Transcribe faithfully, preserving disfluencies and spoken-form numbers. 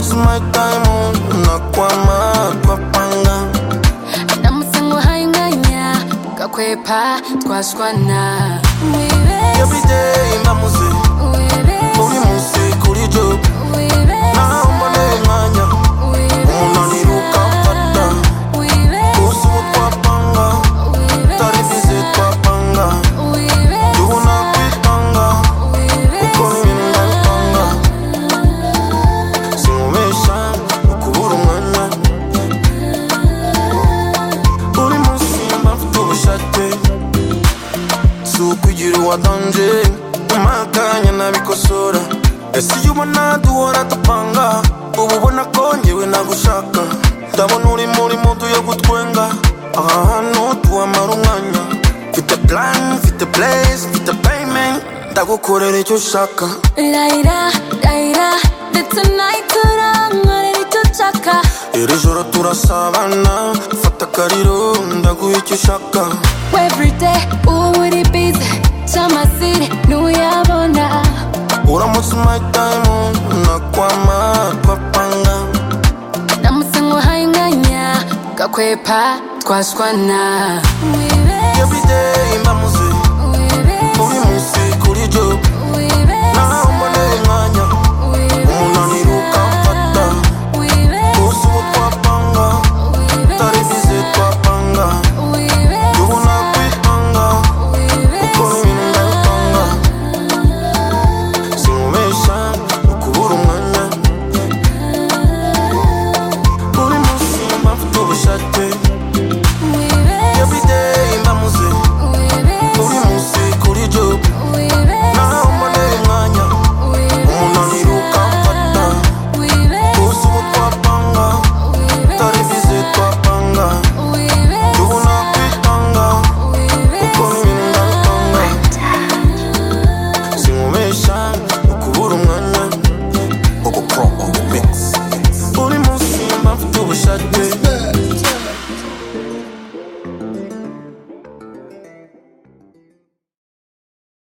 umunsi my time nakwama twapanga namusango hayinganya gakwepa twashwana everyday mbamuze uri munsi kuri job naho mboneye umwanya umunaniro ukamfata gusa ubu twapanga tutari bize twapanga tubona kwitanga ukora ibintu ndabipanga sinkubesha ukubura umwanya uri munsi mba mfite ubushake si ukugira uwadanje umakanya nabikosora ese iyo ubona duhora dupanga uba ubona ko njyewe nagushaka ndabona uri muri mudu yo gutwenga aha hantu tuhamara umwanya mfite plan mfite place mfite payment ndagukorera icyo ushaka Laila Laila ndetse nayiturangorera icyo ushaka iri joro turasabana fata akariro ndaguha icyo ushaka everyday uba uri busy cy'amasiri ntuyabona uramutse my time nakwama twapanga namusango hayinganya gakwepa twashwana everyday mba